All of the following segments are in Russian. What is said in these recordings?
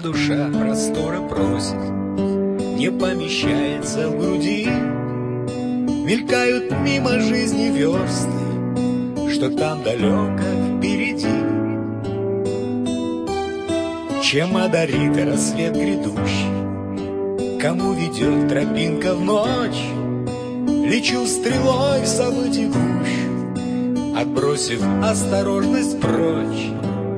душа простора просит, не помещается в груди. Мелькают мимо жизни версты, что там далеко впереди. Чем одарит рассвет грядущий, кому ведет тропинка в ночь? Лечу стрелой в событий гущу, отбросив осторожность прочь.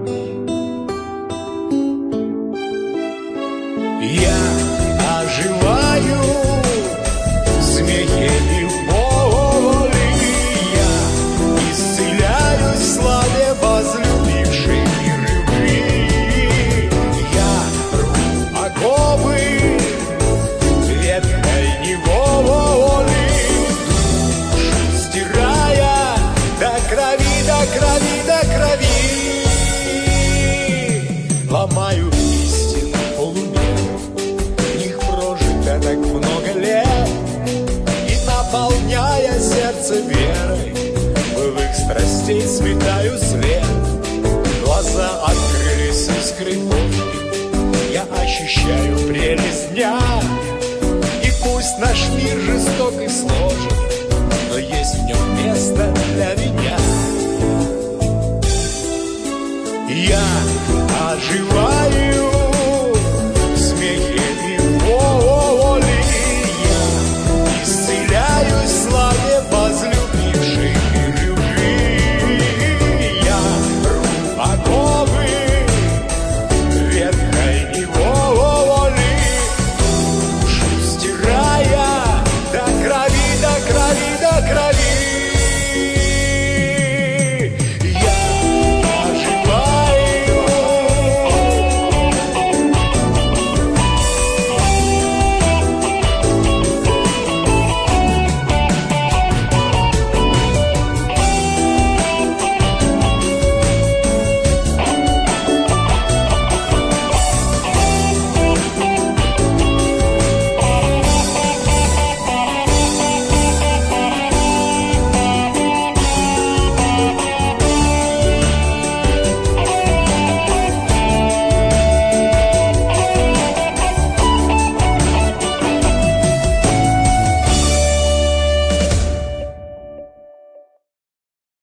Я оживаю в смехе и в боли, я исцеляюсь в славе возлюбившей любви. Я рву оковы ветхой неволи, душу стирая до крови, до крови, до крови. Ломаю истину полумер, в них прожито так много лет, и наполняя сердце верой, в их страстей сметаю свет. Глаза открылись искрой Божьей, я ощущаю прелесть дня. И пусть наш мир жесток и сложен, но есть в нем место для меня. Я оживаю